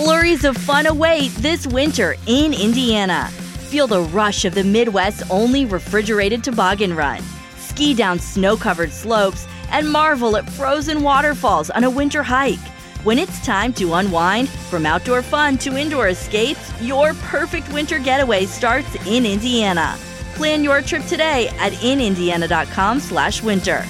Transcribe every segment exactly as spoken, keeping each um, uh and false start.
Flurries of fun await this winter in Indiana. Feel the rush of the Midwest's only refrigerated toboggan run. Ski down snow-covered slopes and marvel at frozen waterfalls on a winter hike. When it's time to unwind, from outdoor fun to indoor escapes, your perfect winter getaway starts in Indiana. Plan your trip today at in indiana dot com slash winter.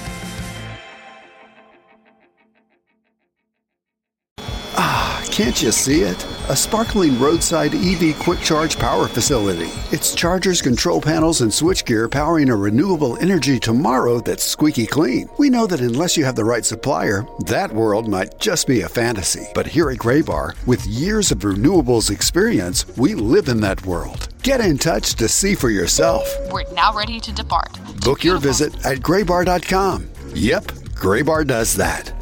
Ah, can't you see it? A sparkling roadside E V quick charge power facility. It's chargers, control panels, and switchgear powering a renewable energy tomorrow that's squeaky clean. We know that unless you have the right supplier, that world might just be a fantasy. But here at Graybar, with years of renewables experience, we live in that world. Get in touch to see for yourself. We're now ready to depart. Book your visit at graybar dot com. Yep, Graybar does that.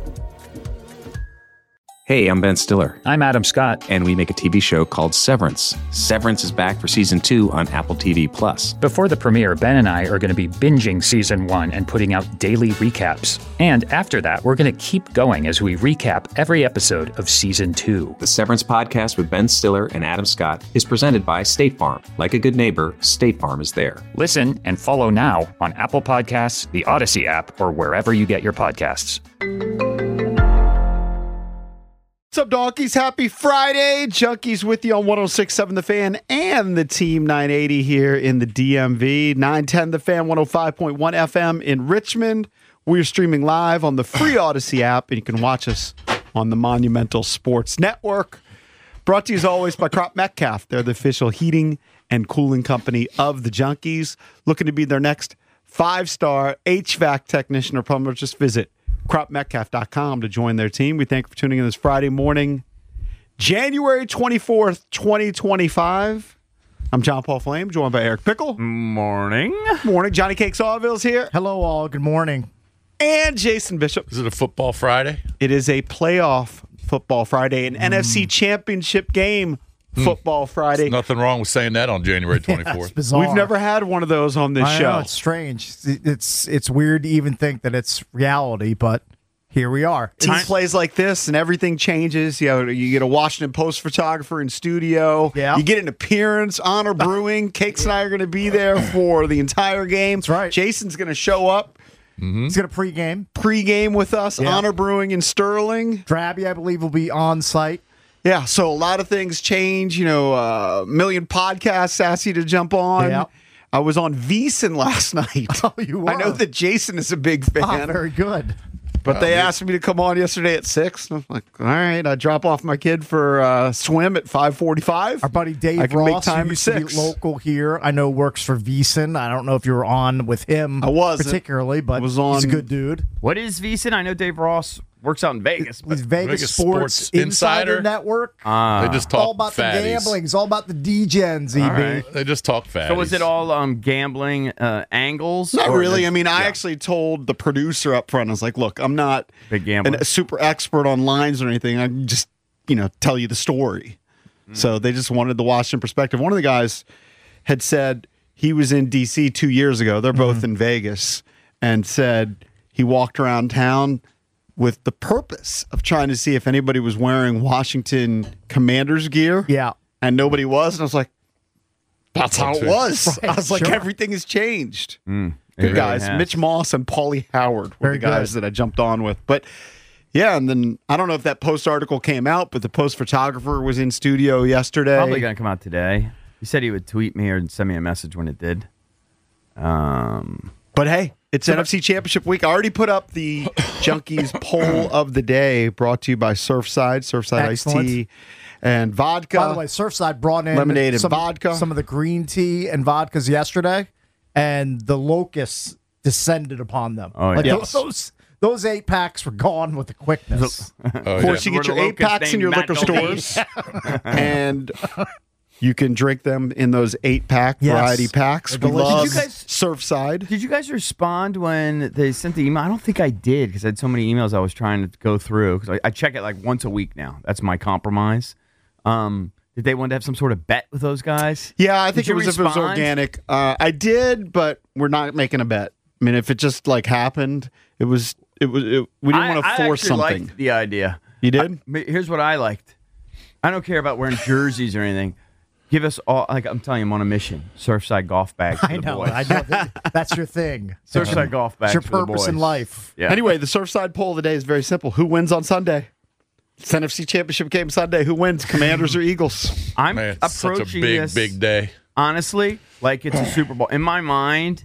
Hey, I'm Ben Stiller. I'm Adam Scott. And we make a T V show called Severance. Severance is back for season two on Apple T V Plus. Before the premiere, Ben and I are going to be binging season one and putting out daily recaps. And after that, we're going to keep going as we recap every episode of season two. The Severance podcast with Ben Stiller and Adam Scott is presented by State Farm. Like a good neighbor, State Farm is there. Listen and follow now on Apple Podcasts, the Odyssey app, or wherever you get your podcasts. What's up, donkeys? Happy Friday. Junkies with you on one oh six point seven The Fan and the Team nine eighty here in the D M V. nine ten The Fan, one oh five point one F M in Richmond. We're streaming live on the free Odyssey app, and you can watch us on the Monumental Sports Network. Brought to you as always by Crop Metcalf. They're the official heating and cooling company of the Junkies. Looking to be their next five-star H V A C technician or plumber, just visit crop metcalf dot com to join their team. We thank you for tuning in this Friday morning, January twenty-fourth, twenty twenty-five. I'm John Paul Flame, joined by Eric Pickle. Morning. Morning. Johnny Cake Sawville's here. Hello, all. Good morning. And Jason Bishop. Is it a football Friday? It is a playoff football Friday, an mm. N F C championship game football mm. Friday. There's nothing wrong with saying that on January twenty-fourth. Yeah, it's bizarre. We've never had one of those on this I show. know, it's strange. It's it's weird to even think that it's reality, but here we are. Team plays like this, and everything changes. You know, you get a Washington Post photographer in studio. Yeah. You get an appearance. Honor Brewing. Cakes and I are going to be there for the entire game. That's right. Jason's going to show up. Mm-hmm. He's going to pregame. Pregame with us. Yeah. Honor Brewing in Sterling. Drabby, I believe, will be on site. Yeah, so a lot of things change. You know, a uh, million podcasts ask you to jump on. Yeah. I was on VSiN last night. Oh, you were? I know that Jason is a big fan. Oh, very good. But they asked me to come on yesterday at six. I'm like, all right, I drop off my kid for uh, swim at five forty-five. Our buddy Dave I can Ross, make time who at used to six. be local here, I know works for VSiN. I don't know if you were on with him I wasn't. particularly, but I was on- he's a good dude. What is VSiN? I know Dave Ross works out in Vegas. But He's Vegas, Vegas Sports, Sports Insider, Insider. Network. uh, They just talk all about fatties. the gambling. It's all about the D-Gens, E B. All right. They just talk fatties. so was it all um, gambling uh, angles? Not or really. the- I mean, I yeah. actually told the producer up front, I was like, look, I'm not Big gambler. an, a super expert on lines or anything. I can just, you know, tell you the story. Mm. So they just wanted the Washington perspective. One of the guys had said he was in D C two years ago. They're both mm-hmm. in Vegas, and said he walked around town with the purpose of trying to see if anybody was wearing Washington Commanders gear. Yeah. And nobody was. And I was like, that's how it was. Right, I was like, sure. everything has changed. Mm, it Good really guys. has. Mitch Moss and Paulie Howard were Very the guys good. that I jumped on with. But yeah, and then I don't know if that Post article came out, but the Post photographer was in studio yesterday. Probably going to come out today. He said he would tweet me or send me a message when it did. Um, But hey, it's N F C Championship week. I already put up the Junkies poll of the day, brought to you by Surfside, Surfside Iced Excellent. Tea and vodka. By the way, Surfside brought in Lemonade and some, vodka. some of the green tea and vodkas yesterday, and the locusts descended upon them. Oh, Like, yeah. those, those those eight packs were gone with the quickness. Oh, Of course, yeah. you get your We're the eight packs locust in your named liquor Matt stores, and you can drink them in those eight pack Yes. variety packs. They're We delicious. love Did you guys- Surfside. Did you guys respond when they sent the email? I don't think I did because I had so many emails I was trying to go through. Because I, I check it like once a week now. That's my compromise. Um, did they want to have some sort of bet with those guys? Yeah, I think Did it you was if it was respond? organic. Uh, I did, but we're not making a bet. I mean, if it just like happened, it was it was it, we didn't I- want to I force actually something. liked the idea. You did? I- here's what I liked. I don't care about wearing jerseys or anything. Give us all, like I'm telling you, I'm on a mission. Surfside golf bags for I the know. boys. I know. That, that's your thing. Surfside golf bags It's your for the purpose boys. in life. Yeah. Anyway, the Surfside poll of the day is very simple. Who wins on Sunday? It's N F C Championship game Sunday. Who wins, Commanders or Eagles? I'm Man, it's such approaching a big, this, big day. honestly, like it's a Super Bowl. In my mind,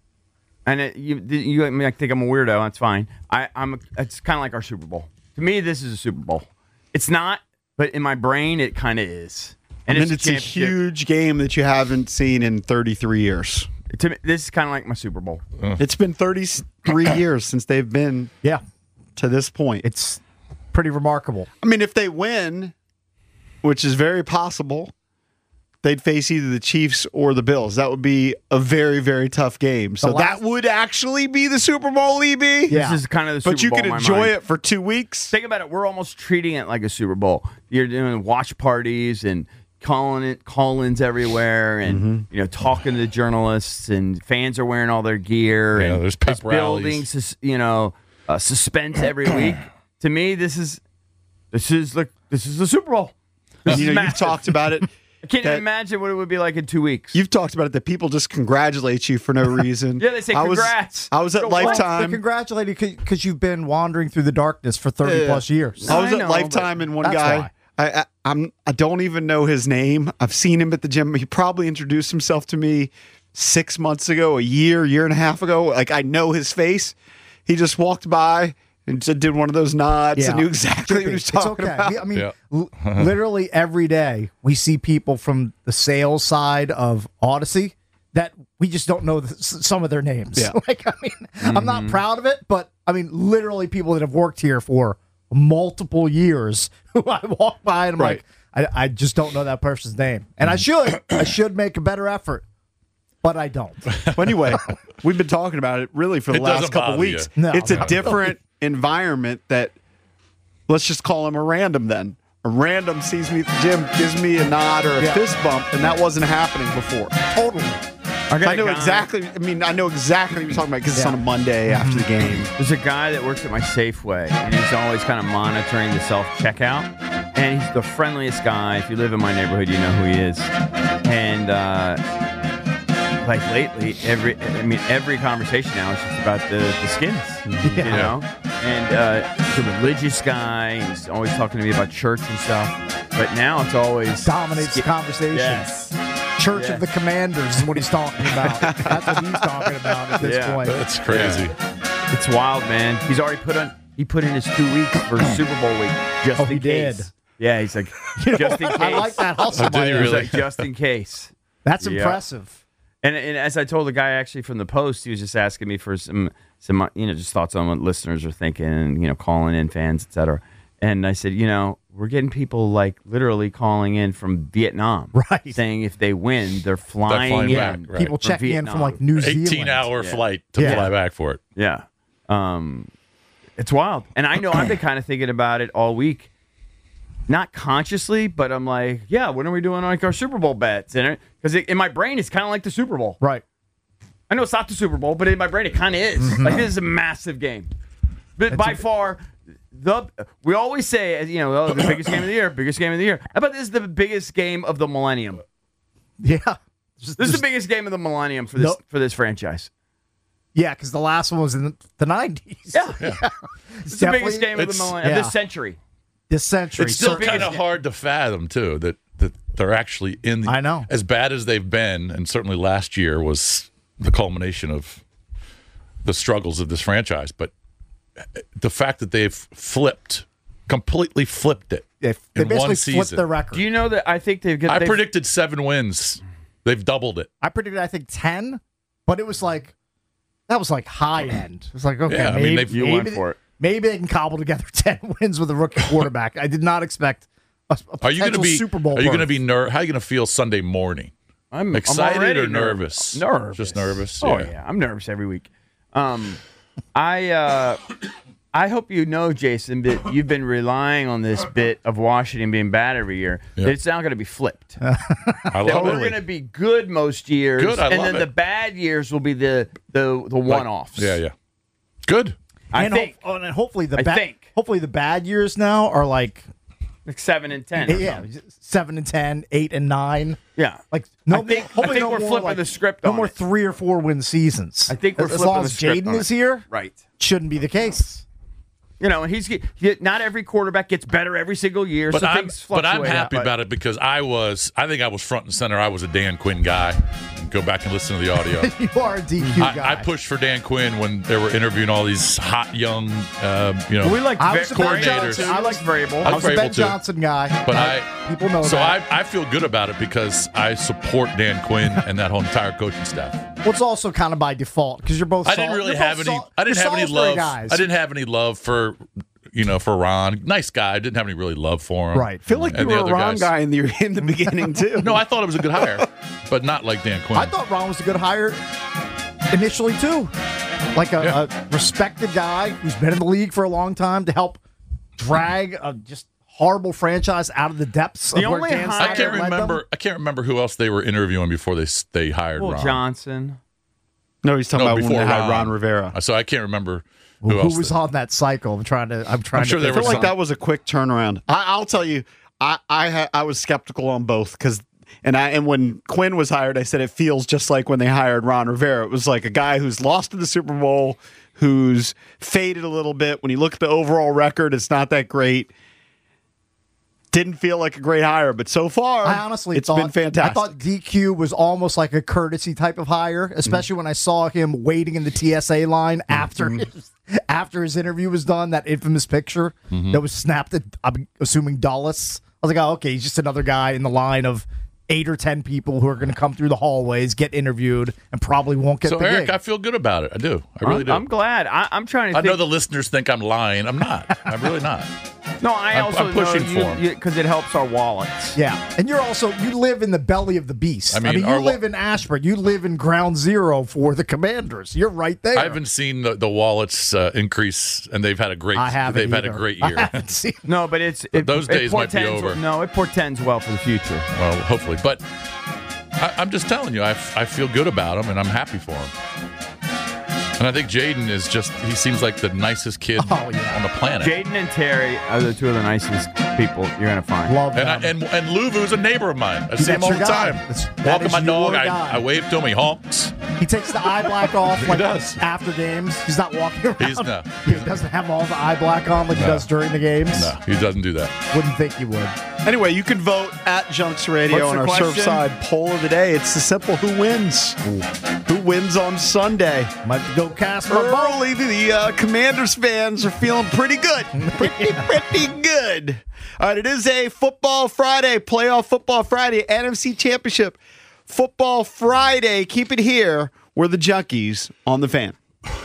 and it, you, you I mean, I think I'm a weirdo. That's fine. I, I'm. It's kind of like our Super Bowl. To me, this is a Super Bowl. It's not, but in my brain, it kind of is. And I mean, it's, it's a, a championship. huge game that you haven't seen in thirty-three years. To me, this is kind of like my Super Bowl. It's been thirty-three years since they've been Yeah. to this point. It's pretty remarkable. I mean, if they win, which is very possible, they'd face either the Chiefs or the Bills. That would be a very, very tough game. So The last- that would actually be the Super Bowl, E B. Yeah. This is kind of the Super But you Bowl can in my enjoy mind. it for two weeks. Think about it. We're almost treating it like a Super Bowl. You're doing watch parties and calling it call-ins everywhere, and Mm-hmm. you know, talking to the journalists, and fans are wearing all their gear, Yeah, and there's pep it's building, rallies. sus- you know, uh, suspense every week. To me, this is this is like this is the Super Bowl. This And, you is know, you've massive. talked about it. I can't that- even imagine what it would be like in two weeks. You've talked about it that people just congratulate you for no reason. Yeah, they say I was- congrats. I was at So what? They Lifetime. congratulate you because you've been wandering through the darkness for thirty Yeah. plus years. I was I at know, Lifetime, but and one that's guy. why. I, I I'm I don't even know his name. I've seen him at the gym. He probably introduced himself to me six months ago, a year, year and a half ago. Like I know his face. He just walked by and just did one of those nods. Yeah. and knew exactly what he was It's talking okay. about. I mean, Yeah. l- literally every day we see people from the sales side of Odyssey that we just don't know the, s- some of their names. Yeah. Like, I mean, I'm not proud of it, but I mean, literally people that have worked here for multiple years who I walk by and I'm Right. like, I, I just don't know that person's name. And I should. I should make a better effort, but I don't. Well, anyway, we've been talking about it really for the It last doesn't couple bother weeks. you. No, it's a not different environment that, let's just call him a random then. A random sees me at the gym, gives me a nod or a Yeah. fist bump, and that wasn't happening before. Totally. I, got I a know guy- exactly. I mean, I know exactly what you're talking about because it's Yeah. on a Monday after the game. There's a guy that works at my Safeway, and he's always kind of monitoring the self checkout. And he's the friendliest guy. If you live in my neighborhood, you know who he is. And uh, like lately, every I mean, every conversation now is just about the, the skins, you know. And uh, he's a religious guy. And he's always talking to me about church and stuff. But now it's always Dominates the skin- conversation. Yes. Church Yeah. of the Commanders is what he's talking about. That's what he's talking about at this Yeah. point. That's crazy. It's wild, man. He's already put on. He put in his two weeks for Super Bowl week just Oh, in he case. did. Yeah, he's like just in case. I like that hustle. Oh, did he by He's him. like just in case. That's Yeah. impressive. And, and as I told the guy actually from the Post, he was just asking me for some some you know just thoughts on what listeners are thinking, and you know calling in fans, et cetera. And I said, you know, we're getting people like literally calling in from Vietnam, Right. saying if they win, they're flying, flying in. back, right. People from checking in from Vietnam. like New Zealand. eighteen-hour Yeah. flight to Yeah. fly back for it. Yeah. Um, it's wild. And I know I've been kind of thinking about it all week. Not consciously, but I'm like, yeah, when are we doing like our Super Bowl bets? And because in my brain, it's kind of like the Super Bowl. Right. I know it's not the Super Bowl, but in my brain, it kind of is. Like this is a massive game. But by far, the we always say, you know, oh, the biggest game of the year, biggest game of the year. How about this is the biggest game of the millennium? Yeah. This Just- is the just- biggest game of the millennium for this Nope. for this franchise. yeah, because the last one was in the, the nineties. Yeah, it's the biggest game of the It's- millennium of yeah. this century. This century. It's still biggest kind of game. hard to fathom too that that they're actually in the. I know. As bad as they've been, and certainly last year was the culmination of the struggles of this franchise. But the fact that they've flipped, completely flipped it They, they in basically one flipped season. their record. Do you know that I think they've got I they've- predicted seven wins. They've doubled it. I predicted, I think, ten, but it was like, that was like high end. It was like, okay, Yeah, I mean, maybe, they've- You maybe, went for it. maybe they can cobble together ten wins with a rookie quarterback. I did not expect a, a Are you going to potential be Super Bowl Are you going to berth. be ner- How are you going to feel Sunday morning? I'm I'm Excited already or ner- nervous? Nervous. Just nervous? Oh Yeah. yeah, I'm nervous every week. Um, I uh, I hope you know, Jason, that you've been relying on this bit of Washington being bad every year. Yeah. That it's now going to be flipped. I That love we're it. going to be good most years, Good, I and love then it. the bad years will be the the the Like- one-offs. Yeah, yeah. Good. I and think. ho- oh, and hopefully the I ba- think. hopefully the bad years now are like Like seven and ten. Yeah, seven and ten, eight and nine. Yeah. Like no, I think, I hopefully think no we're more, flipping like, the script No on more it. three or four win seasons. I think we're as flipping long the as script Jaden on is it. here. Right. Shouldn't be the case. You know, and he's he, not every quarterback gets better every single year. But so I'm things but I'm fluctuate, happy but- about it because I was I think I was front and center. I was a Dan Quinn guy. Go back and listen to the audio. You are a D Q guy. I, I pushed for Dan Quinn when they were interviewing all these hot young, um, you know, We like I was a Ben coordinators. Johnson. I like Vrabel. I I was a Vrabel Ben too. Johnson guy. But I people know so that. I, I feel good about it because I support Dan Quinn and that whole entire coaching staff. Well, it's also kind of by default because you're both. I didn't Sal- really you're have both any. Sal- I didn't you're have any Salisbury love. Guys. I didn't have any love for, you know, for Ron. Nice guy. I didn't have any really love for him. Right. feel like you And the were a other Ron guys. guy in the in the beginning too. No, I thought it was a good hire, but not like Dan Quinn. I thought Ron was a good hire initially too, like a, Yeah. a respected guy who's been in the league for a long time to help drag a just horrible franchise out of the depths. The of where only Dan hire- I Snyder can't led them. remember. I can't remember who else they were interviewing before they they hired Will Ron. Johnson. no, he's talking No, about when before they had Ron. Ron Rivera. So I can't remember who, Who, else. who was they- on that cycle? I'm trying to. I'm trying I'm sure to. there I think. feel was like some- that was a quick turnaround. I, I'll tell you, I I, ha, I was skeptical on both because, and I and when Quinn was hired, I said it feels just like when they hired Ron Rivera. It was like a guy who's lost in the Super Bowl, who's faded a little bit. When you look at the overall record, it's not that great. Didn't feel like a great hire, but so far, I honestly it's thought, been fantastic. I thought D Q was almost like a courtesy type of hire, especially Mm. when I saw him waiting in the T S A line after Mm-hmm. his, after his interview was done. That infamous picture Mm-hmm. that was snapped at, I'm assuming, Dulles. I was like, oh, okay, he's just another guy in the line of eight or ten people who are going to come through the hallways, get interviewed, and probably won't get So the Eric, gig. I feel good about it. I do. I really I'm, do. I'm glad. I, I'm trying to I think. know the listeners think I'm lying. I'm not. I'm really not. no, I I'm- also I'm pushing know for 'em. you because it helps our wallets. Yeah, and you're also you live in the belly of the beast. I I mean, mean, our you wa- live in Ashburn. You live in ground zero for the Commanders. You're right there. I haven't seen the, the wallets uh, increase, and they've had a great. I haven't They've had a either. great I year. haven't seen. No, but it's it, those it days might be portends- over. No, it portends well for the future. Well, hopefully, but I, I'm just telling you, I, f- I feel good about him, and I'm happy for him. And I think Jaden is just—he seems like the nicest kid Oh, yeah. on the planet. Jaden and Terry are the two of the nicest people you're gonna find. Love And I, them. and and Luvu's a neighbor of mine. I see him That's all your the guy. time. That's- that Walking is my dog, your I, guy. I wave to him. He honks. He takes the eye black off like does. after games. He's not walking around. He's no. He doesn't have all the eye black on like he No. does during the games. No, he doesn't do that. Wouldn't think he would. Anyway, you can vote at Junks Radio What's on the our question? Surfside poll of the day. It's the simple who wins. Who wins on Sunday? Might go cast my vote. Early, the uh, Commanders fans are feeling pretty good. Pretty, pretty good. All right, it is a Football Friday, Playoff Football Friday, N F C Championship Football Friday. Keep it here. We're the Junkies on the Fan.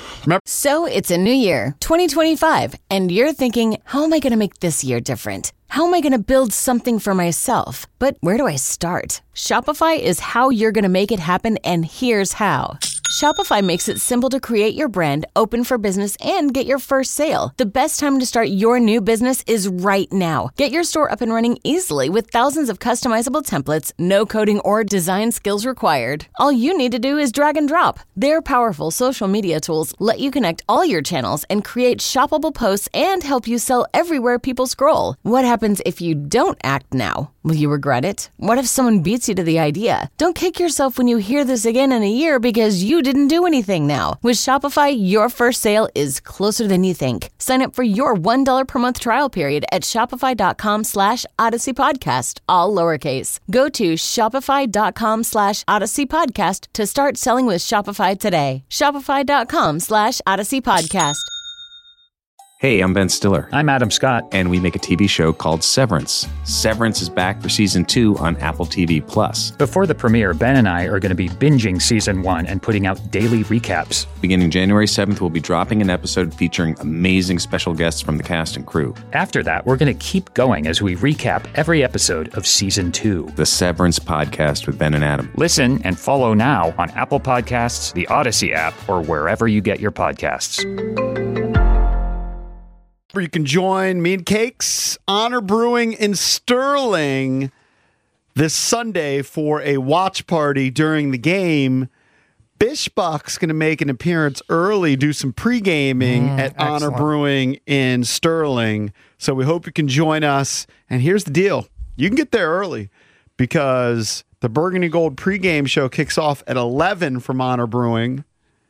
So it's a new year, twenty twenty-five, and you're thinking, how am I going to make this year different? How am I going to build something for myself? But where do I start? Shopify is how you're going to make it happen, and here's how. Shopify makes it simple to create your brand, open for business, and get your first sale. The best time to start your new business is right now. Get your store up and running easily with thousands of customizable templates, no coding or design skills required. All you need to do is drag and drop. Their powerful social media tools let you connect all your channels and create shoppable posts and help you sell everywhere people scroll. What happens if you don't act now? Will you regret it? What if someone beats you to the idea? Don't kick yourself when you hear this again in a year because you didn't do anything now. With Shopify, your first sale is closer than you think. Sign up for your one dollar per month trial period at shopify.com slash Odyssey Podcast, all lowercase. Go to shopify.com slash Odyssey Podcast to start selling with Shopify today. Shopify.com slash Odyssey Podcast. Hey, I'm Ben Stiller. I'm Adam Scott. And we make a T V show called Severance. Severance is back for season two on Apple T V Plus. Before the premiere, Ben and I are going to be binging season one and putting out daily recaps. Beginning January seventh, we'll be dropping an episode featuring amazing special guests from the cast and crew. After that, we're going to keep going as we recap every episode of season two. The Severance Podcast with Ben and Adam. Listen and follow now on Apple Podcasts, the Odyssey app, or wherever you get your podcasts. You can join me and Cakes Honor Brewing in Sterling this Sunday for a watch party during the game. Bishbach's going to make an appearance early, do some pre-gaming Mm, at Honor excellent. Brewing in Sterling. So we hope you can join us. And here's the deal. You can get there early because the Burgundy Gold pregame show kicks off at eleven from Honor Brewing.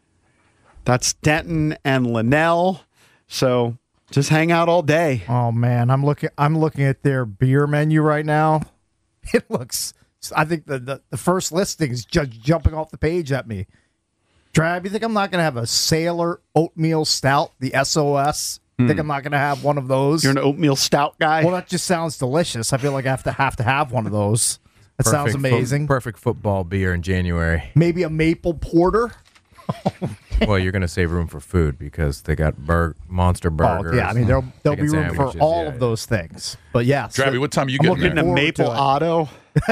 That's Denton and Linnell. So just hang out all day. Oh man, I'm looking. I'm looking at their beer menu right now. It looks. I think the the, the first listing is just jumping off the page at me. Trav, you think I'm not going to have a Sailor Oatmeal Stout, the S O S? Hmm. Think I'm not going to have one of those? You're an oatmeal stout guy? Well, that just sounds delicious. I feel like I have to have to have one of those. That sounds Perfect fo- amazing. perfect football beer in January. Maybe a maple porter. Well, you're going to save room for food because they got bur- monster burgers. Oh, yeah, I mean, there'll, there'll be chicken room for sandwiches. all Yeah, of yeah. those things. But yeah. Travi, what time you I'm getting looking there? forward Maple to it. Auto?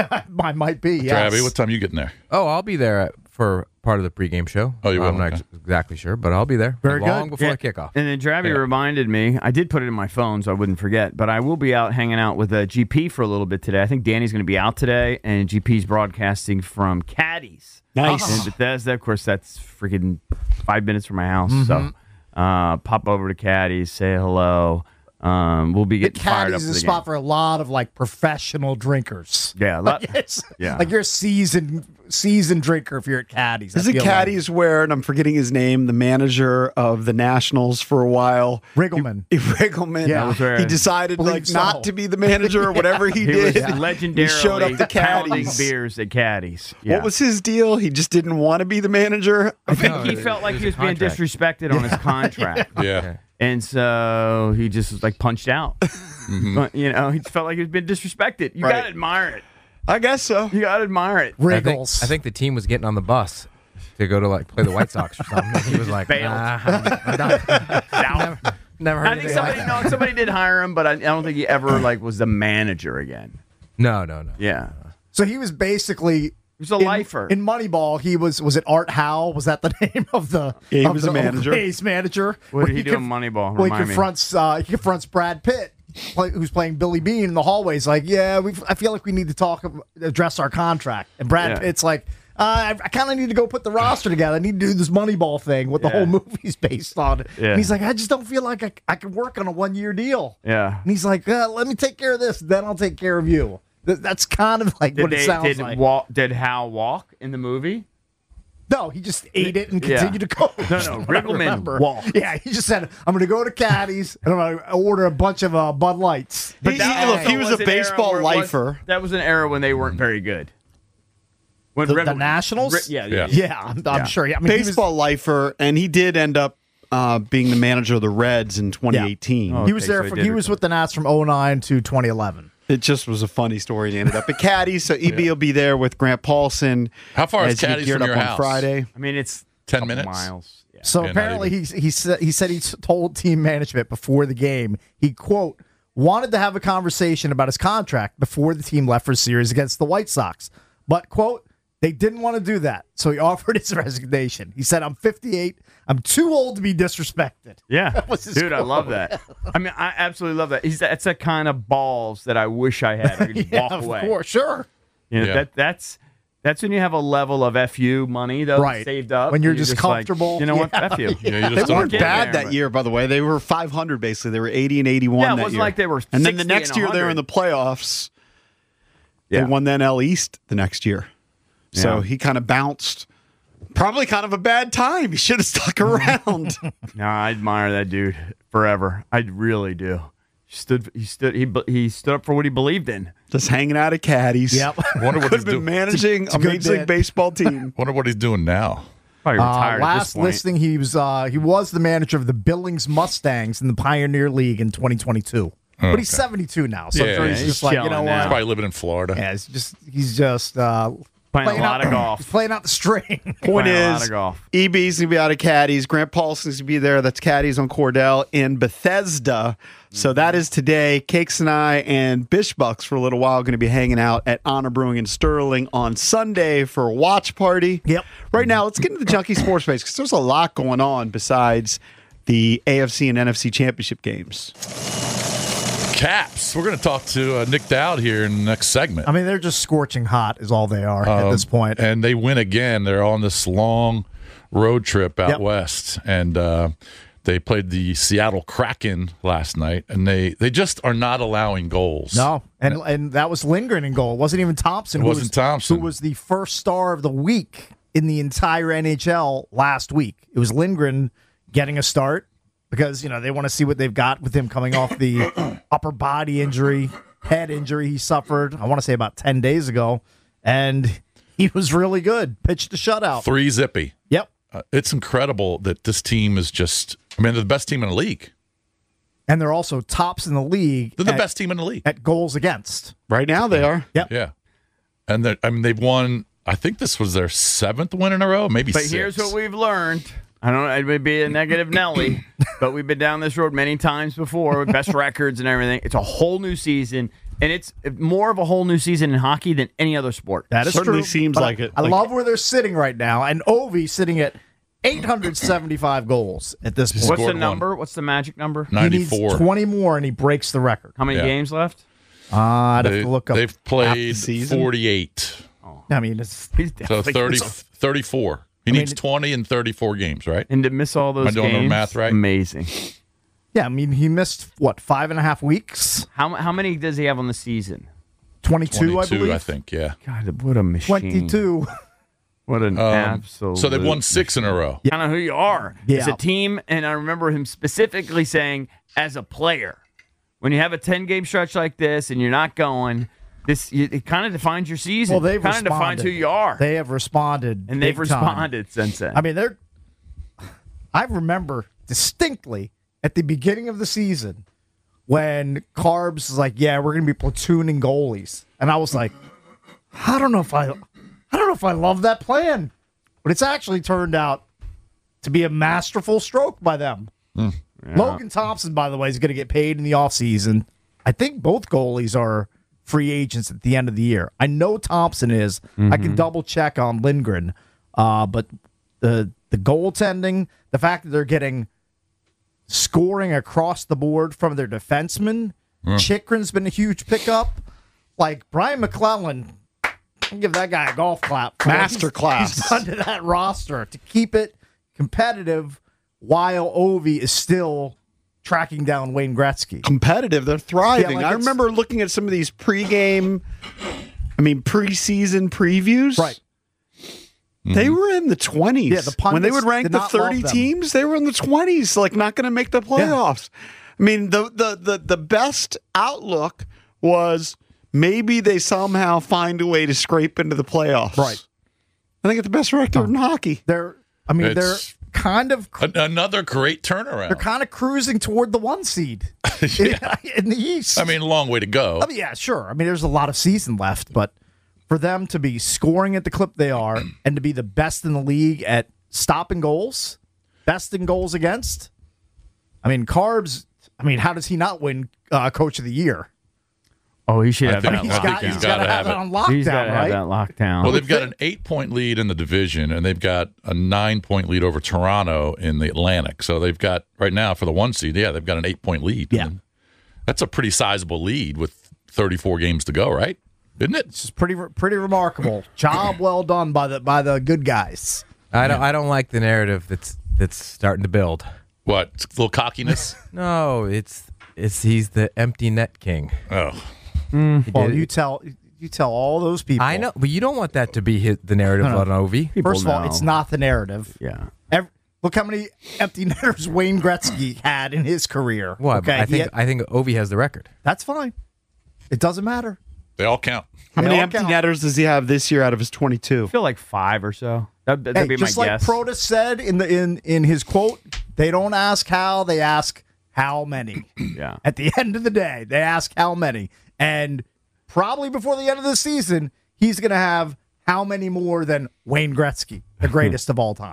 I might be, yes. Travi, what time you getting there? Oh, I'll be there at, for part of the pregame show. Oh, you will? I'm not Okay. ex- exactly sure, but I'll be there Very long good. before Yeah. the kickoff. And then Travi Yeah. reminded me, I did put it in my phone so I wouldn't forget, but I will be out hanging out with uh, G P for a little bit today. I think Danny's going to be out today, and G P's broadcasting from Caddies. Nice. In Bethesda. Of course, that's freaking five minutes from my house. Mm-hmm. So uh, pop over to Caddies, say hello. Um, we'll be The getting fired up Caddies for is a the spot game. for a lot of like professional drinkers. Yeah, lot- Like, it's, yeah. like you're a seasoned seasoned drinker if you're at Caddies. I Is it feel like. Caddies where, and I'm forgetting his name, the manager of the Nationals for a while? Riggleman. He, Riggleman. Yeah. That was where- he decided Believe like so. not to be the manager or whatever he, He did. was legendarily He showed up to pounding Caddies. beers at Caddies. Yeah. What was his deal? He just didn't want to be the manager. I think No, he it- felt it like was he a was being contract. disrespected on his contract. Yeah. And so he just was like punched out. But, you know, he just felt like he was being disrespected. You Right. got to admire it. I guess so. You got to admire it. I think, Wriggles. I think the team was getting on the bus to go to like play the White Sox or something. And he was like, Bailed. nah, I'm, I'm done. never, never heard I think anything somebody, like that. no, somebody did hire him, but I, I don't think he ever like was the manager again. No, no, no. Yeah. So he was basically He was a in, lifer. in Moneyball. He was was it Art Howe? Was that the name of the? Yeah, he of was the the manager. A's manager. What did Where he do in conf- Moneyball? Well, he Remind me. confronts uh, he confronts Brad Pitt, play, who's playing Billy Bean in the hallways. Like, yeah, we I feel like we need to talk address our contract. And Brad Yeah. Pitt's like, uh, I, I kind of need to go put the roster together. I need to do this Moneyball thing, what the Yeah. whole movie's based on. Yeah. And he's like, I just don't feel like I, I can work on a one year deal. Yeah. And he's like, uh, let me take care of this, then I'll take care of you. Th- That's kind of like Did, what they, it sounds did, like. Wa- did Hal walk in the movie? No, he just ate it and Yeah. continued to go. No, no, Riggleman walked. Yeah, he just said, I'm going to go to Caddies and I'm going to order a bunch of uh, Bud Lights. He, he- that look, also he was a an era baseball where it was- lifer. that was an era when they weren't very good. When The, Rig- the Nationals? Ri- yeah, yeah, Yeah. yeah. Yeah, I'm, I'm Yeah. sure. I mean, he was- Baseball lifer, and he did end up uh, being the manager of the Reds in twenty eighteen. Oh, he was okay, there so for, he he did was it. with the Nats from oh nine to twenty eleven. It just was a funny story. He ended up at Caddies, so E B will be there with Grant Paulson. How far is as he Caddies geared from up your on house? Friday. I mean, it's ten a couple minutes? miles. Yeah. So Yeah, not apparently he even. he said he said he told team management before the game he quote wanted to have a conversation about his contract before the team left for a series against the White Sox, but quote they didn't want to do that, so he offered his resignation. He said, "I'm fifty-eight. I'm too old to be disrespected." Yeah, That was his dude, I quote. love that. I mean, I absolutely love that. He's that's the kind of balls that I wish I had. I could just Yeah, walk of away. course, sure. You know, Yeah. that that's that's when you have a level of F U money though Right. saved up. When you're and just like, comfortable. you know what? Yeah. F you. Yeah, you They just don't weren't get bad there, that but- year, by the way. They were five hundred basically. They were eighty and eighty-one Yeah, it that wasn't year. like they were and then the sixty next and year they were in the one hundred. playoffs. Yeah. They won the N L East the next year. So Yeah. he kind of bounced. Probably kind of a bad time. He should have stuck around. No, I admire that dude forever. I really do. He stood. He stood. He be- he stood up for what he believed in. Just hanging out at Caddies. Yep. Wonder what Could he's have been doing. managing It's a a good Major League bit. Baseball team. Wonder what he's doing now. Probably Uh, retired at this last point. listing, he was uh, he was the manager of the Billings Mustangs in the Pioneer League in twenty twenty-two. But he's okay. seventy-two now, so Yeah, I'm sure yeah, he's he's just like, you know chilling what? now. He's probably living in Florida. Yeah, it's just he's just uh, Playing a lot out, of golf. He's playing out the string. Point Playing a lot is, of golf. E B's going to be out of Caddies. Grant Paulson's going to be there. That's Caddies on Cordell in Bethesda. So that is today. Cakes and I and Bishbucks for a little while going to be hanging out at Honor Brewing in Sterling on Sunday for a watch party. Yep. Right now, let's get into the Junkie Sports Space because there's a lot going on besides the A F C and N F C championship games. Caps. We're going to talk to uh, Nick Dowd here in the next segment. I mean, they're just scorching hot, is all they are at Um, this point. And they win again. They're on this long road trip out Yep. west. And uh, They played the Seattle Kraken last night, and they, they just are not allowing goals. No, and and that was Lindgren in goal. It wasn't even Thompson. It who wasn't was, Thompson. Who was the first star of the week in the entire N H L last week. It was Lindgren getting a start because, you know, they want to see what they've got with him coming off the upper body injury, head injury he suffered, I want to say about ten days ago. And he was really good. Pitched a shutout. Three zippy. Yep. Uh, it's incredible that this team is just, I mean, they're the best team in the league. And they're also tops in the league. They're the at, best team in the league. At goals against. Right now they are. Yep. Yeah. And they're- I mean, they've won, I think this was their seventh win in a row, maybe But six. here's what we've learned. I don't know, it would be a negative Nelly, but we've been down this road many times before with best records and everything. It's a whole new season, and it's more of a whole new season in hockey than any other sport. That is Certainly true. seems But like it. I Like- love where they're sitting right now. And Ovi sitting at eight hundred seventy-five goals at this point. What's the scored number? What's the magic number? He needs ninety-four. twenty more, and he breaks the record. How many Yeah. games left? Uh, I'd have They, to look up. they've half played the season. forty-eight. I mean, it's He's So definitely thirty, thirty-four. He I mean, needs twenty and thirty-four games, right? And to miss all those Am I doing the games, math right? amazing. yeah. I mean, he missed what five and a half weeks. How how many does he have on the season? Twenty-two, I twenty-two, believe. I think, yeah. God, what a machine! Twenty-two. What an Um, absolute. So they've won six in a row. I don't know who you are. Yeah. As a team, and I remember him specifically saying, as a player, when you have a ten-game stretch like this and you're not going, this you, it kind of defines your season. Well, they've kind of defines responded. who you are, They have responded, and they've big time. responded since then. I mean, they're. I remember distinctly at the beginning of the season when Carbs was like, "Yeah, we're going to be platooning goalies," and I was like, "I don't know if I, I don't know if I love that plan," but it's actually turned out to be a masterful stroke by them. Mm. Logan Thompson, by the way, is going to get paid in the offseason. I think both goalies are free agents at the end of the year. I know Thompson is. Mm-hmm. I can double check on Lindgren, uh, but the the goaltending, the fact that they're getting scoring across the board from their defensemen, mm. Chikrin's been a huge pickup. Like Brian McClellan, I'll give that guy a golf clap. Master class. He's done to that roster to keep it competitive while Ovi is still tracking down Wayne Gretzky. Competitive. They're thriving. Yeah, like I it's- remember looking at some of these pregame, I mean, preseason previews. Right. They were in the twenties. Yeah, the pundits when they would rank did the not love thirty them. teams, they were in the twenties, like not going to make the playoffs. I mean, the, the the the best outlook was maybe they somehow find a way to scrape into the playoffs. Right. I think it's the best record in hockey. They're, I mean, It's- they're kind of A- another great turnaround. they're kind of cruising toward the one seed in, in the East. I mean, a long way to go. I mean, yeah, sure. I mean, there's a lot of season left, but for them to be scoring at the clip they are and to be the best in the league at stopping goals, best in goals against, I mean, Carbs, I mean, how does he not win uh, Coach of the Year? oh, he should I have think- that He's I locked got, think he's he's got to gotta have have it it. on lockdown, He's got to have right? that locked down. Well, they've got an eight-point lead in the division, and they've got a nine-point lead over Toronto in the Atlantic. So they've got, right now, for the one seed, yeah, they've got an eight-point lead. Yeah. And that's a pretty sizable lead with thirty-four games to go, right? Isn't it? It's pretty pretty remarkable. Job well done by the by the good guys. I don't. I don't like the narrative that's that's starting to build. What? A little cockiness? No, it's it's he's the empty net king. Oh. He Well, did- you tell you tell all those people. I know, but you don't want that to be his, the narrative No, no. on Ovi. People First of all, know. it's not the narrative. Yeah. Every, look how many empty netters Wayne Gretzky had in his career. What? Okay, I he think had- I think Ovi has the record. that's fine. It doesn't matter. They all count. How They many all empty count. netters does he have this year out of his I twenty-two? feel like five or so. That, that'd Hey, be my just like guess. Protus said in the in in his quote, they don't ask how, they ask how many. yeah. At the end of the day, they ask how many, and probably before the end of the season, he's going to have how many more than Wayne Gretzky, the greatest of all time.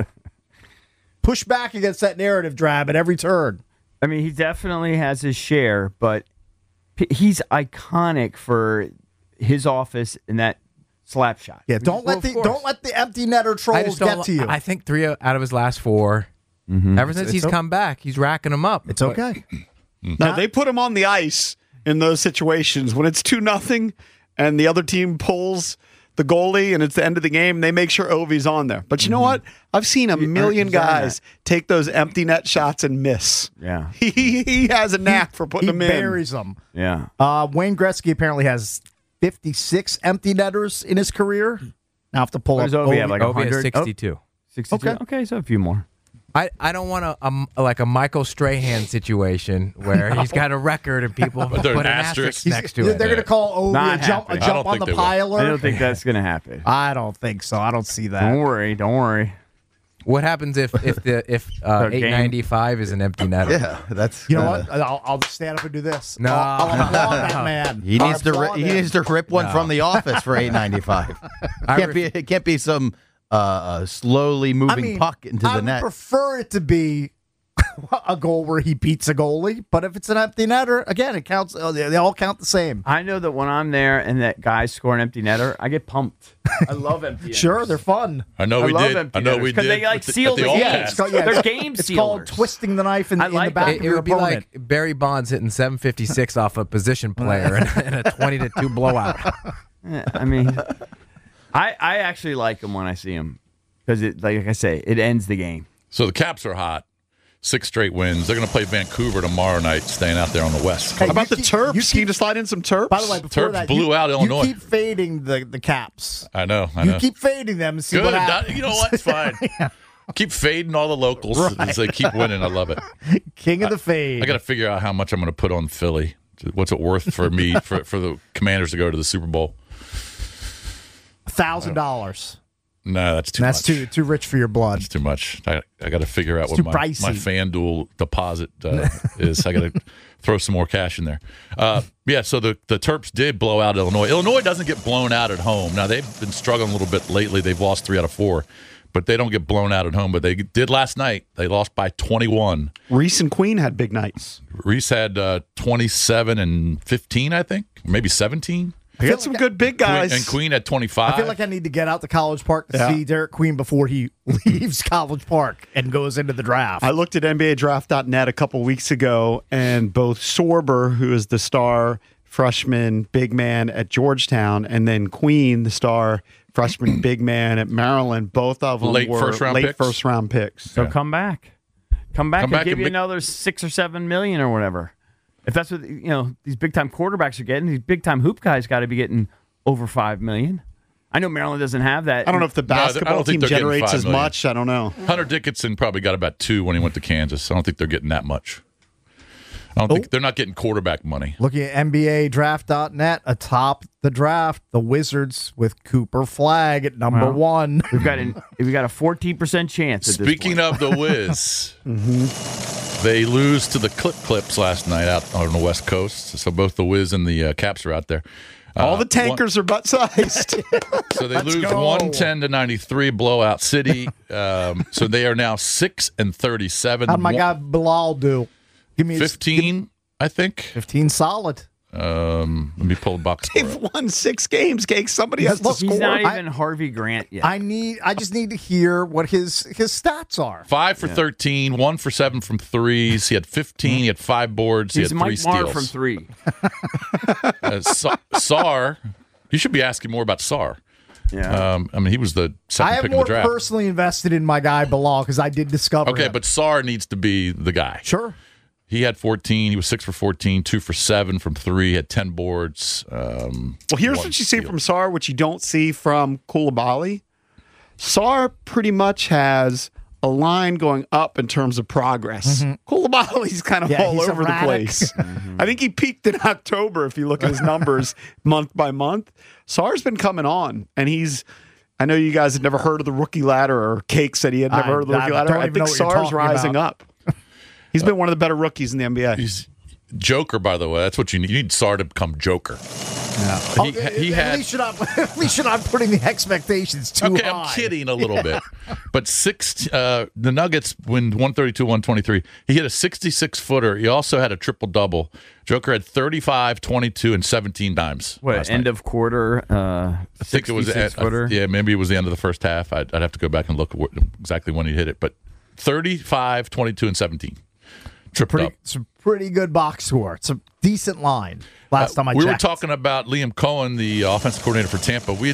Push back against that narrative, Drab, at every turn. I mean, he definitely has his share, but p- he's iconic for his office and that slap shot. Yeah, don't Well, let of the course. don't let the empty netter I trolls just don't. get to you. I think three out of his last four. Ever since It's- he's it's come back, he's racking them up. it's okay. No, they put him on the ice in those situations when it's two nothing and the other team pulls the goalie, and it's the end of the game, they make sure Ovi's on there. But you know what? I've seen a million guys take those empty net shots and miss. Yeah. He he has a knack for putting he them in. buries them. Yeah. Uh, Wayne Gretzky apparently has fifty-six empty netters in his career. Now I have to pull What up. does Ovi have, like Ovi one has hundred? sixty-two. sixty-two? Okay. Okay, so a few more. I, I don't want a, um like a Michael Strahan situation where he's got a record and people But they're put an an asterisk. asterisk next to They're it. going to call Ovi Not a jump, a happening. I jump don't on think the they will. piler. I don't think that's going to happen. I don't think so. I don't see that. Don't worry. Don't worry. What happens if if the if uh, The game- eight ninety-five is an empty netter? Yeah, that's You know uh, what? I'll, I'll just stand up and do this. No. I'll, I'll applaud that man. He I'll needs to ri- applaud he him. needs to rip one No. from the office for eight ninety-five. I Can't ref- be it can't be some uh, uh, slowly moving I mean, puck into I the would net. prefer it to be a goal where he beats a goalie, but if it's an empty netter, again, it counts. uh, They they all count the same. I know that when I'm there and that guys score an empty netter, I get pumped. I love empty netters. Sure, they're fun. I know I we love did. empty I know netters, we 'cause did. they, like, at the- seal at the the All game. Yeah, Cast. it's called, yeah, They're it's- game It's sealers. called twisting the knife in, I in like the back that. It, of it your would be opponent. like Barry Bonds hitting seven fifty-six off a position player in, in a twenty to two blowout. Yeah, I mean, I I actually like them when I see them because it, like I say, it ends the game. So the Caps are hot. Six straight wins. They're going to play Vancouver tomorrow night, staying out there on the West Hey, Coast. How about you the keep- Terps? you Can you keep- just slide in some Terps? By the way, before Terps that, blew you, out Illinois. You keep fading the, the Caps. I know. I You know. keep fading them and see Good. what That- happens. you know what? It's fine. Keep fading all the locals as they keep winning. I love it. King of the fade. I got to figure out how much I'm going to put on Philly. What's it worth for me for for the Commanders to go to the Super Bowl? thousand dollars. No, that's too That's much. too too rich for your blood. That's too much. I, I got to figure out It's what too my, pricey. my FanDuel deposit uh, is. I got to throw some more cash in there. Uh, yeah, so the, the Terps did blow out Illinois. Illinois doesn't get blown out at home. Now, they've been struggling a little bit lately. They've lost three out of four, but they don't get blown out at home. But they did last night. They lost by twenty-one. Reese and Queen had big nights. Reese had uh, twenty-seven and fifteen, I think, maybe seventeen. I got some good big guys. Queen, and Queen had twenty-five. I feel like I need to get out to College Park to Yeah. see Derek Queen before he leaves College Park and goes into the draft. I looked at N B A draft dot net a couple weeks ago, and both Sorber, who is the star freshman big man at Georgetown, and then Queen, the star freshman big man at Maryland, both of them Late were first-round late picks? first round picks. So come back, come back, Come and back give and you make- another six or seven million or whatever. If that's what you know, these big time quarterbacks are getting. These big time hoop guys got to be getting over five million. I know Maryland doesn't have that. I don't know if the No, I don't basketball think team they're getting generates five as million. much. I don't know. Hunter Dickinson probably got about two when he went to Kansas. I don't think they're getting that much. I don't think they're not getting quarterback money. Looking at N B A draft dot net, atop the draft, the Wizards with Cooper Flag at number Well, one. We've got an we got a fourteen percent chance. At Speaking this of the Wiz, they lose to the Clip Clips last night out on the West Coast. So both the Wiz and the uh, Caps are out there. Uh, All the tankers are butt sized. So they Let's lose go. one ten to ninety-three, blowout city. Um, so they are now six and thirty-seven. How'd my One- guy Bilal do? Give me a- fifteen, I think. fifteen solid. Um, let me pull the box score. They've won six games, Cake. Somebody has to Look, score. He's not I- even Harvey Grant yet. I need. I just need to hear what his his stats are. Five for thirteen, one for seven from threes. He had fifteen. He had five boards. He's he had three Mike Marr steals. from three. Uh, Sa- Sar, you should be asking more about Sar. Yeah. Um, I mean, he was the second I have pick of more the draft. personally invested in my guy Bilal because I did discover. Okay, him. but Sar needs to be the guy. sure. He had fourteen. He was six for fourteen, two for seven from three. Had ten boards. Um, Well, here's one what you see steal. from Sar, which you don't see from Koulibaly. Sar pretty much has a line going up in terms of progress. Koulibaly's kind of Yeah, all he's over the erratic. place. I think he peaked in October if you look at his numbers month by month. Sar's been coming on, and he's. I know you guys had never heard of the rookie ladder, or Cake said he had never I- heard of the I rookie ladder. don't I even think know what you're Sar's talking rising about. up. He's been one of the better rookies in the N B A. He's Joker, by the way. That's what you need. You need Sar to become Joker. Oh, He, he at had. least you're not. At least you're not putting the expectations too Okay, high. I'm kidding a little bit, but six. Uh, the Nuggets win one thirty-two, one twenty-three. He hit a sixty-six footer. He also had a triple double. Joker had thirty-five, twenty-two, and seventeen dimes. What last end night. of quarter? Uh, I think it was sixty-six at, uh, footer. yeah, maybe it was the end of the first half. I'd, I'd have to go back and look at what, exactly when he hit it, but thirty-five, twenty-two, and seventeen. Tripped Pretty, up. it's a pretty good box score. It's a decent line. Last time I we checked. were talking about Liam Cohen, the offensive coordinator for Tampa. We had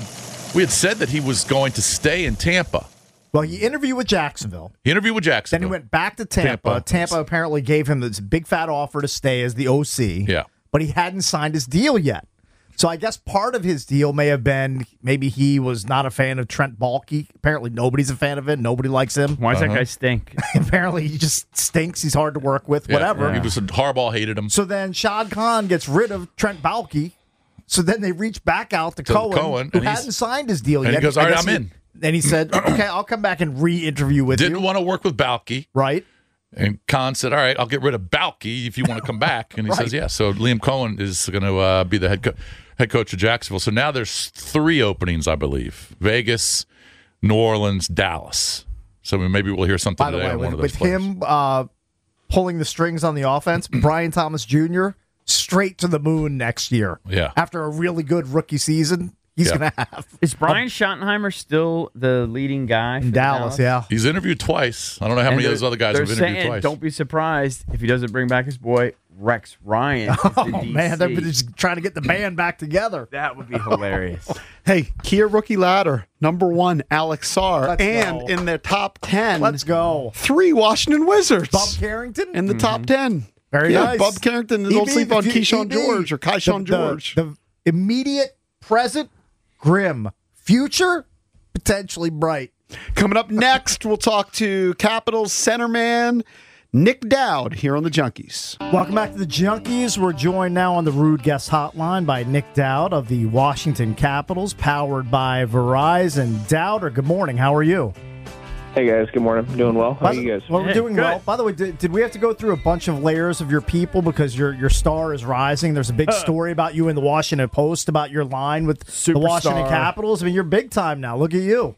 we had said that he was going to stay in Tampa. Well, he interviewed with Jacksonville. He interviewed with Then Jacksonville. he went back to Tampa. Tampa. Tampa, apparently gave him this big fat offer to stay as the O C. Yeah. But he hadn't signed his deal yet. So I guess part of his deal may have been maybe he was not a fan of Trent Baalke. Apparently nobody's a fan of it. Nobody likes him. Why does Uh-huh. that guy stink? Apparently he just stinks. He's hard to work with. Yeah, Whatever. He was Harbaugh hated him. So then Shad Khan gets rid of Trent Baalke. So then they reach back out to To Cohen, Cohen, who and he's- hadn't signed his deal and he yet. goes, I "All right, guess I'm he- in." Then he said, okay, I'll come back and re-interview with Didn't you. want to work with Baalke. Right. And Khan said, all right, I'll get rid of Baalke if you want to come back. And he Right. says, yeah. So Liam Cohen is going to uh, be the head, co- head coach of Jacksonville. So now there's three openings, I believe. Vegas, New Orleans, Dallas. So maybe we'll hear something By the today way, on one with, of those with players. him uh, pulling the strings on the offense, Brian Thomas Junior straight to the moon next year. Yeah. After a really good rookie season, he's Yeah. going to have. Is Brian Schottenheimer still the leading guy? In for Dallas, yeah. He's interviewed twice. I don't know how And many of they're- those other guys they're have interviewed saying, twice. Don't be surprised if he doesn't bring back his boy Rex Ryan. Oh, man, they're just trying to get the band back together. That would be hilarious. Hey, Kia rookie ladder, number one, Alex Sarr. Let's and go. in their top ten, Let's go. three Washington Wizards. Bob Carrington? in the top ten. Very yeah, nice. Bob Carrington. E Don't B, sleep on if you- Keyshawn E B, George or Keyshawn the- the- George. The immediate present, grim. Future, potentially bright. Coming up next, we'll talk to Capitals centerman Nick Dowd here on the Junkies. Welcome back to the Junkies. We're joined now on the Rude Guest Hotline by Nick Dowd of the Washington Capitals, powered by Verizon. Dowder, good morning. How are you? Hey guys, good morning. I'm doing well. How By are the- you guys? Well, we're Hey, doing good. well. By the way, did, did we have to go through a bunch of layers of your people because your your star is rising? There's a big story about you in the Washington Post about your line with the Washington Superstar. Capitals. I mean, you're big time now. Look at you.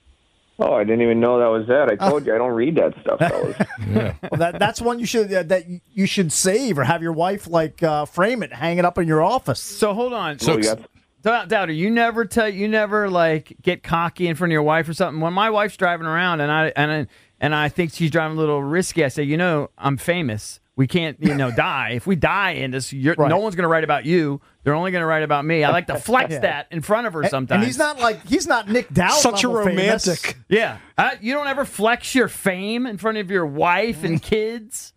Oh, I didn't even know that was that. I told you I don't read that stuff, fellas. Well, that that's one you should uh, that you should save or have your wife like uh, frame it, hang it up in your office. So hold on. So Oh, you got- Dow- Dowder, you never tell you never like get cocky in front of your wife or something. When my wife's driving around and I and I, and I think she's driving a little risky, I say, you know, I'm famous. We can't, you know, die. If we die in this, you're, Right. no one's going to write about you. They're only going to write about me. I like to flex Yeah. that in front of her And- sometimes. And he's not like he's not Nick Dowd. Such a level famous. romantic. Yeah, uh, you don't ever flex your fame in front of your wife and kids.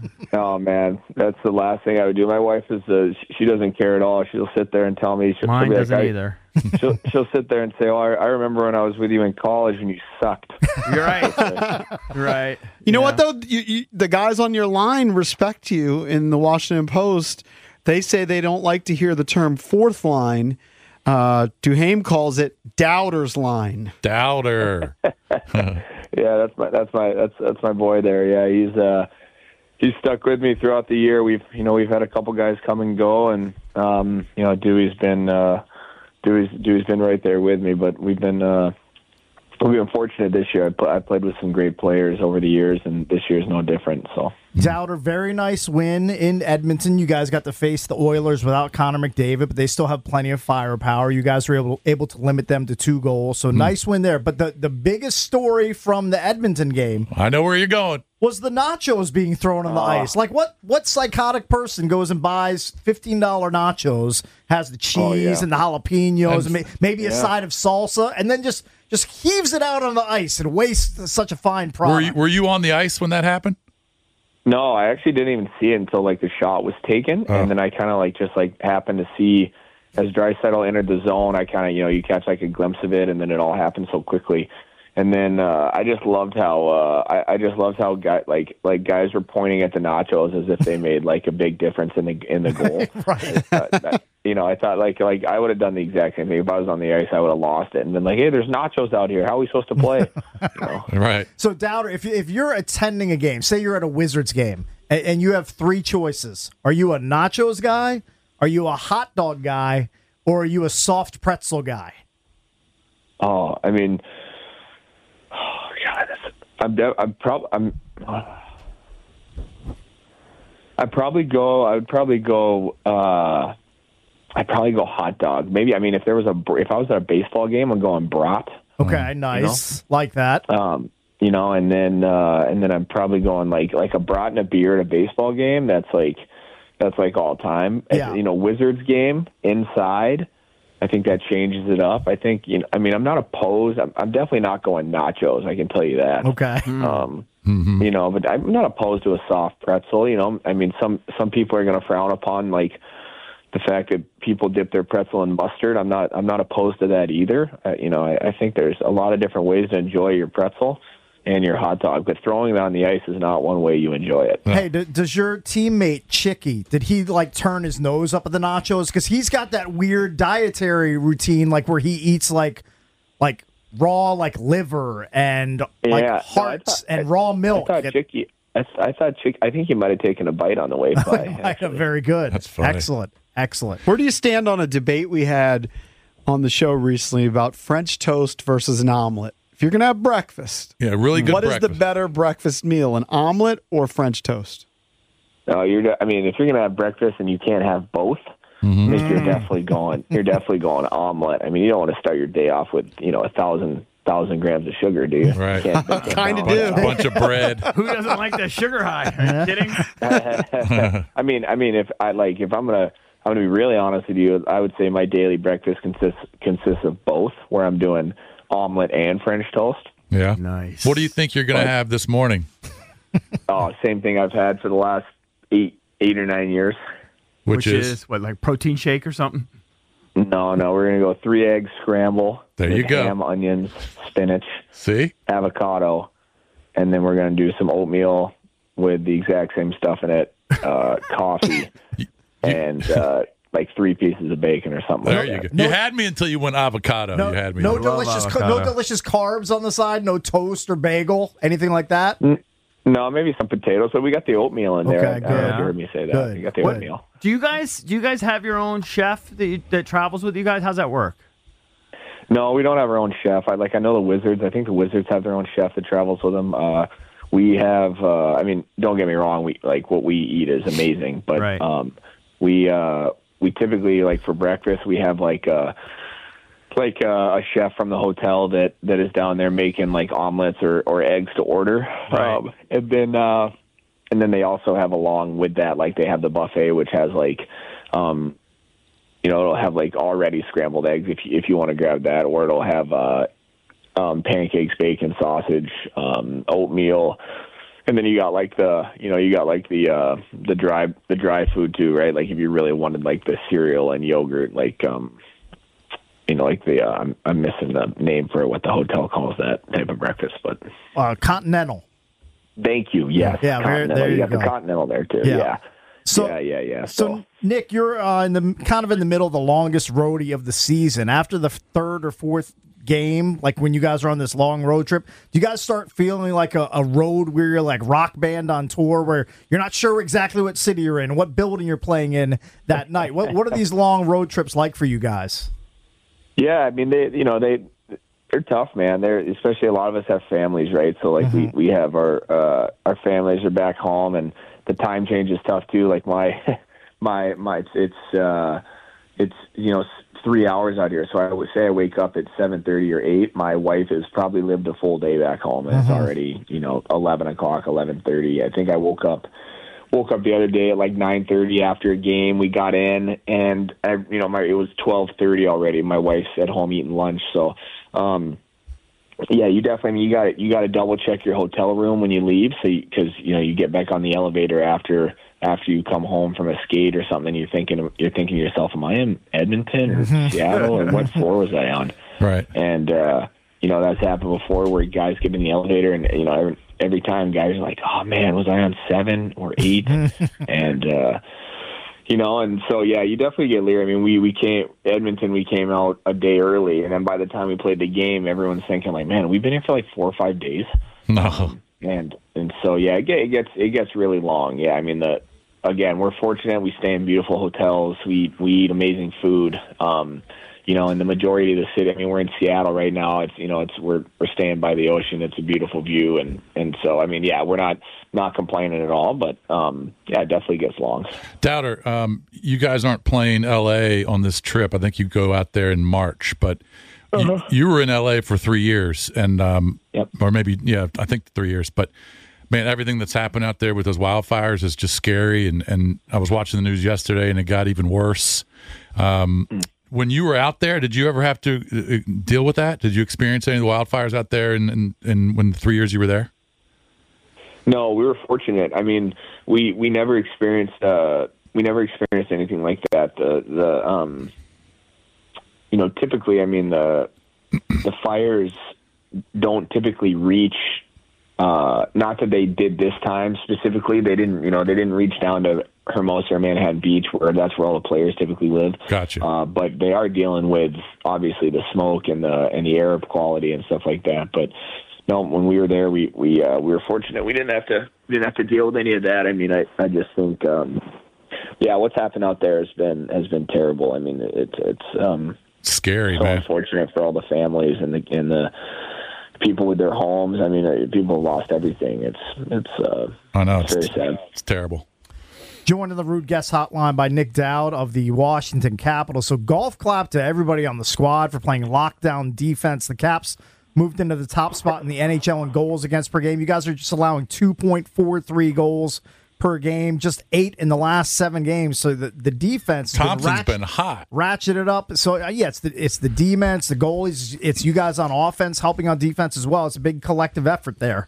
Oh man, that's the last thing I would do. My wife is uh, she- she doesn't care at all. She'll sit there and tell me. She'll, Mine she'll be doesn't like, I- either. She'll she'll sit there and say, "Oh, I, I remember when I was with you in college and you sucked." You're right. You're right. You know Yeah. what, though? You, you, the guys on your line respect you in the Washington Post. They say they don't like to hear the term fourth line. Uh, Duhaime calls it Dowder's line. Dowder. Yeah, that's my that's my that's that's my boy there. Yeah, he's uh he's stuck with me throughout the year. We've you know we've had a couple guys come and go, and um you know Dewey's been uh Dewey's Dewey's been right there with me. But we've been uh we've been fortunate this year. I, pl- I played with some great players over the years, and this year's no different. So. Dowder, very nice win in Edmonton. You guys got to face the Oilers without Connor McDavid, but they still have plenty of firepower. You guys were able, able to limit them to two goals, so nice win there. But the, the biggest story from the Edmonton game I know where you're going. was the nachos being thrown on the ice. Like, what what psychotic person goes and buys fifteen dollars nachos, has the cheese Oh, yeah. and the jalapenos, And- and may, maybe a Yeah. side of salsa, and then just, just heaves it out on the ice and wastes such a fine Were product? you, were you on the ice when that happened? No, I actually didn't even see it until like the shot was taken, Oh. and then I kind of like just like happened to see as Draisaitl entered the zone. I kind of you know you catch like a glimpse of it, and then it all happened so quickly. And then uh, I just loved how uh, I, I just loved how guy, like like guys were pointing at the nachos as if they made like a big difference in the in the goal. Right. uh, that, you know, I thought like like I would have done the exact same thing if I was on the ice. I would have lost it and been like, "Hey, there's nachos out here. How are we supposed to play?" You know? Right. So, Dowder, if, if you're attending a game, say you're at a Wizards game, and, and you have three choices, are you a nachos guy, are you a hot dog guy, or are you a soft pretzel guy? Oh, I mean, oh God, that's, I'm de- I'm probably I'm. I'd probably go. I would probably go. Uh, I'd probably go hot dog. Maybe. I mean, if there was a br- if I was at a baseball game, I'm going brat. Okay, nice, like that. Um, you know, and then uh, and then I'm probably going like like a brat and a beer at a baseball game. That's like that's like all time. Yeah. At, you know, Wizards game inside. I think that changes it up. I think, you know, I mean, I'm not opposed. I'm, I'm definitely not going nachos. I can tell you that. Okay. Um, mm-hmm. You know, but I'm not opposed to a soft pretzel. You know, I mean, some some people are going to frown upon like the fact that people dip their pretzel in mustard. I'm not. I'm not opposed to that either. Uh, you know, I, I think there's a lot of different ways to enjoy your pretzel and your hot dog, but throwing it on the ice is not one way you enjoy it. Hey, d- does your teammate Chicky, did he like turn his nose up at the nachos? Because he's got that weird dietary routine, like where he eats like like raw like liver and like Yeah, hearts no, I thought- and raw milk. I thought Chicky. I, I thought Chick. I think he might have taken a bite on the way by. Very good. That's funny. Excellent. Excellent. Where do you stand on a debate we had on the show recently about French toast versus an omelet? If you're going to have breakfast, yeah, really good what is breakfast. the better breakfast meal, an omelet or French toast? No, you're. I mean, if you're going to have breakfast and you can't have both, Mm-hmm. I think you're definitely going. You're definitely going omelet. I mean, you don't want to start your day off with you know a thousand thousand grams of sugar, do you? Right. Kind of do. Bunch of bread. Who doesn't like the sugar high? Are you kidding? I mean, I mean, if I like, if I'm gonna, I'm gonna be really honest with you. I would say my daily breakfast consists consists of both, where I'm doing omelet and French toast. Yeah. Nice. What do you think you're going to have this morning? Oh, same thing I've had for the last eight, eight or nine years. Which, Which is? what, like protein shake or something? No, no, we're gonna go three egg scramble. There with you go. Ham, onions, spinach, See? avocado, and then we're gonna do some oatmeal with the exact same stuff in it, uh, coffee, and uh, like three pieces of bacon or something. There like you that. go. You had me until you went avocado. No, you had me. no delicious, co- no delicious carbs on the side. No toast or bagel, anything like that. No, maybe some potatoes, but we got the oatmeal in there. Okay, I don't know if good. you heard me say that. Good, We got the good. oatmeal. Do you guys do you guys have your own chef that you, that travels with you guys? How's that work? No, we don't have our own chef. I like. I know the Wizards. I think the Wizards have their own chef that travels with them. Uh, we have. Uh, I mean, don't get me wrong. We like what we eat is amazing, but Right. um, we uh, we typically like for breakfast we have like uh, like uh, a chef from the hotel that, that is down there making like omelets or, or eggs to order. Right. Um, and then uh, and then they also have along with that like they have the buffet which has like. Um, You know, it'll have like already scrambled eggs if you, if you want to grab that, or it'll have uh, um, pancakes, bacon, sausage, um, oatmeal, and then you got like the you know you got like the uh, the dry the dry food too, right? Like if you really wanted like the cereal and yogurt, like um, you know, like the uh, I'm I'm missing the name for what the hotel calls that type of breakfast, but Uh, continental. thank you. Yes, Yeah, there- Continental. there you got go. the continental there too. Yeah. Yeah. So- yeah, yeah, yeah. So, Nick, you're uh, in the kind of in the middle of the longest roadie of the season. After the third or fourth game, like when you guys are on this long road trip, do you guys start feeling like a, a road where you're like rock band on tour, where you're not sure exactly what city you're in, what building you're playing in that night? What What are these long road trips like for you guys? Yeah, I mean, they, you know, they, they're tough, man. They're, especially a lot of us have families, right? So like Mm-hmm. we, we have our, uh, our families are back home and the time change is tough too. Like my, my, my, it's, it's, uh, it's, you know, three hours out here. So I would say I wake up at seven thirty or eight. My wife has probably lived a full day back home and Mhm. it's already, you know, eleven o'clock, eleven thirty. I think I woke up, woke up the other day at like nine thirty after a game. We got in and I, you know, my, it was twelve thirty already. My wife's at home eating lunch. So, um, yeah, you definitely, I mean, you got you got to double check your hotel room when you leave. So, because, you, you know, you get back on the elevator after, after you come home from a skate or something, you're thinking, you're thinking to yourself, am I in Edmonton or Seattle or what floor was I on? Right. And, uh, you know, that's happened before where guys get in the elevator and, you know, every, every time guys are like, oh man, was I on seven or eight? and, uh, you know, and so, yeah, you definitely get leery. I mean, we, we came, Edmonton, we came out a day early. And then by the time we played the game, everyone's thinking like, man, we've been here for like four or five days. No. And, and so, yeah, it, get, it gets, it gets really long. Yeah. I mean, the, again, we're fortunate. We stay in beautiful hotels. We, we eat amazing food. Um, you know, in the majority of the city, I mean, we're in Seattle right now. It's, you know, it's, we're, we're staying by the ocean. It's a beautiful view. And, and so, I mean, yeah, we're not, not complaining at all, but, um, yeah, it definitely gets long. Doubter, um, you guys aren't playing L A on this trip. I think you go out there in March, but Uh-huh. you, you were in L A for three years and, um, Yep. or maybe, yeah, I think three years, but man, everything that's happened out there with those wildfires is just scary. And, and I was watching the news yesterday and it got even worse. Um, when you were out there, did you ever have to uh, deal with that? Did you experience any of the wildfires out there in, in, in when the three years you were there? No, we were fortunate. I mean, we we never experienced uh, we never experienced anything like that. The the um, you know, typically, I mean, the the fires don't typically reach. Uh, not that they did this time specifically. They didn't, you know, they didn't reach down to Hermosa or Manhattan Beach, where that's where all the players typically live. Gotcha. Uh, but they are dealing with obviously the smoke and the and the air quality and stuff like that. But no, when we were there, we we uh, we were fortunate. We didn't have to we didn't have to deal with any of that. I mean, I I just think, um, yeah, what's happened out there has been has been terrible. I mean, it's it's um, scary, so man. Unfortunate for all the families and the and the people with their homes. I mean, uh, people have lost everything. It's it's uh, I know it's it's very sad. It's terrible. Joined in the Rude Guest Hotline by Nick Dowd of the Washington Capitals. So golf clap to everybody on the squad for playing lockdown defense. The Caps moved into the top spot in the N H L in goals against per game. You guys are just allowing two point four three goals per game, just eight in the last seven games. So the, the defense Thompson's ratchet, been hot. ratcheted up. So uh, yeah, it's the it's the D-ments, the goalies, it's you guys on offense helping on defense as well. It's a big collective effort there.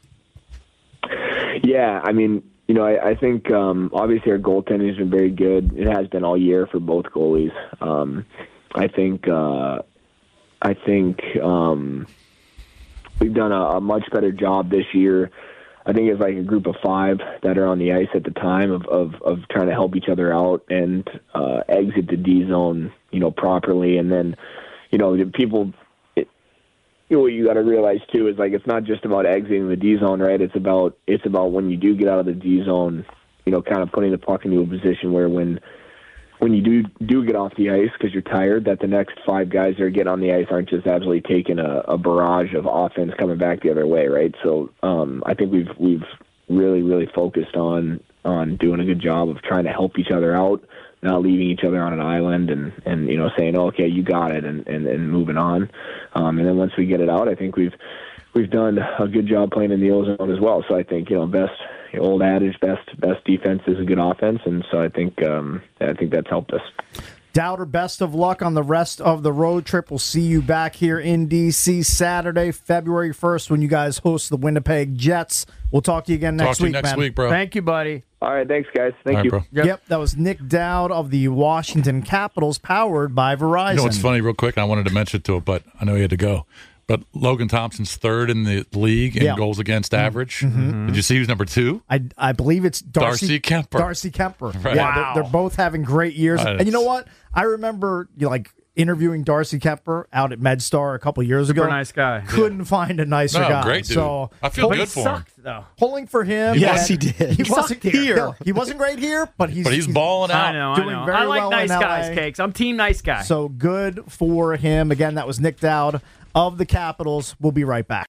Yeah, I mean, you know, I, I think um, obviously our goaltending has been very good. It has been all year for both goalies. Um, I think uh, I think um, we've done a, a much better job this year. I think it's like a group of five that are on the ice at the time of, of, of trying to help each other out and uh, exit the D zone, you know, properly. And then, you know, the people, it, you know, what you got to realize too is like it's not just about exiting the D zone, right? It's about it's about when you do get out of the D zone, you know, kind of putting the puck into a position where when when you do do get off the ice because you're tired, that the next five guys that are getting on the ice aren't just absolutely taking a, a barrage of offense coming back the other way, right? So um, I think we've we've really really focused on on doing a good job of trying to help each other out, not leaving each other on an island, and, and you know saying, oh, okay, you got it, and, and, and moving on. Um, and then once we get it out, I think we've we've done a good job playing in the O-zone as well. So I think you know best. The old adage, best best defense is a good offense, and so I think um, I think that's helped us. Dowder, best of luck on the rest of the road trip. We'll see you back here in D C Saturday, February first, when you guys host the Winnipeg Jets. We'll talk to you again next talk to week, you next man. week, bro. Thank you, buddy. All right, thanks, guys. Thank right, you. Bro. Yep. yep, that was Nick Dowd of the Washington Capitals, powered by Verizon. You know what's funny, real quick, and I wanted to mention it to it, but I know he had to go. But Logan Thompson's third in the league in Yeah. goals against average. Mhm. Did you see who's number two? I, I believe it's Darcy, Darcy Kemper. Darcy Kemper. Right. Yeah, Wow. they're, they're both having great years. Right. And you know what? I remember you know, like interviewing Darcy Kemper out at MedStar a couple years Super ago. nice guy. Couldn't find a nicer No, guy. great dude. So I feel pulling- good for him. Sucked, though. Pulling for him. Yes, and he did. He, He wasn't sucked here. No, he wasn't great here, but he's But he's balling out. I know, doing I know. very I like well nice in L A. guys, Cakes. I'm team nice guy. So good for him. Again, that was Nick Dowd of the Capitals. We'll be right back.